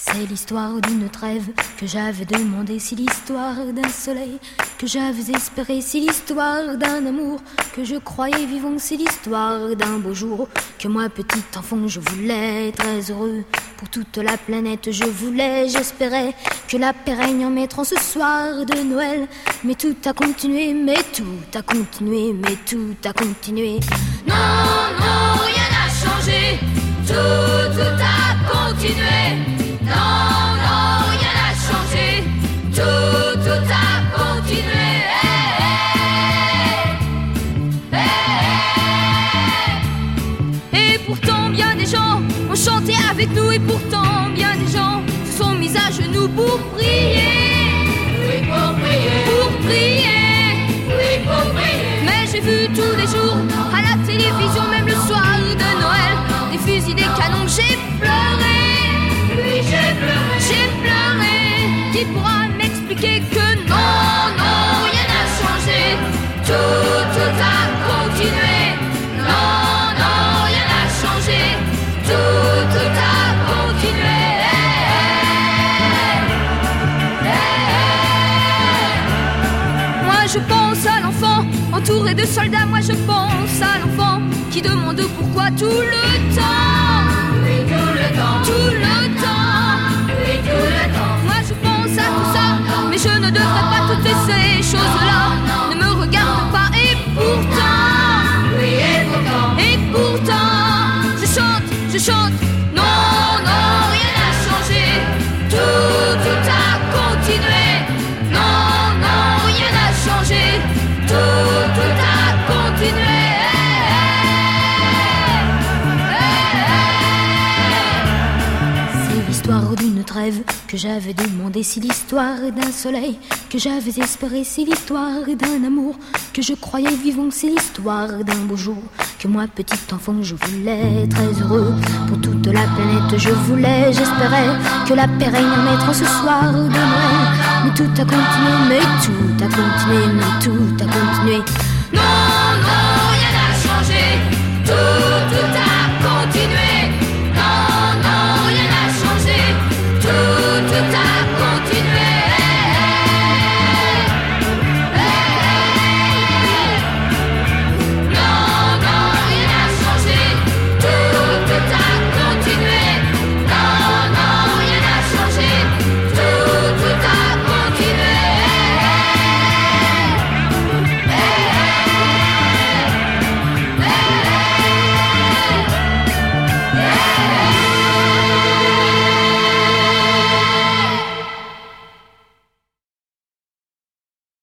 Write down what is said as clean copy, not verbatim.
C'est l'histoire d'une trêve que j'avais demandé, c'est l'histoire d'un soleil que j'avais espéré, c'est l'histoire d'un amour que je croyais vivant, c'est l'histoire d'un beau jour que moi petit enfant je voulais très heureux pour toute la planète, je voulais, j'espérais que la paix règne en mettant ce soir de Noël, mais tout a continué, mais tout a continué, mais tout a continué. Non, non, rien n'a changé, tout a continué. Non, non, rien n'a changé, tout a continué. Et pourtant bien des gens ont chanté avec nous, et pourtant bien des gens se sont mis à genoux pour prier. Oui, pour prier. Pour prier. Oui, pour prier. Mais j'ai vu tous les jours à la télévision, même le soir de Noël, des fusils, des canons, j'ai pleuré. Oui, j'ai pleuré. J'ai pleuré. Qui pourra m'expliquer que non, non, rien n'a changé, tout a continué. Non, non, rien n'a changé, tout a continué. Moi je pense à l'enfant entouré de soldats, moi je pense à l'enfant qui demande pourquoi tout le temps. Oui, tout le temps. Tout le temps. Oui, tout le temps. Moi je pense à tout ça, mais je ne devrais pas toutes ces choses-là. Ne me regarde pas et pourtant. Oui, et pourtant. Je chante. Non, non, rien n'a changé. Tout a continué. Non, non, rien n'a changé. Tout a continué. C'est l'histoire d'une trêve que j'avais demandé, c'est l'histoire d'un soleil que j'avais espéré, c'est l'histoire d'un amour que je croyais vivant, c'est l'histoire d'un beau jour que moi petit enfant je voulais très heureux pour toute la planète, je voulais, j'espérais que la paix règne en mettant ce soir de Noël, mais tout a continué, mais tout a continué, mais tout a continué. Non, non.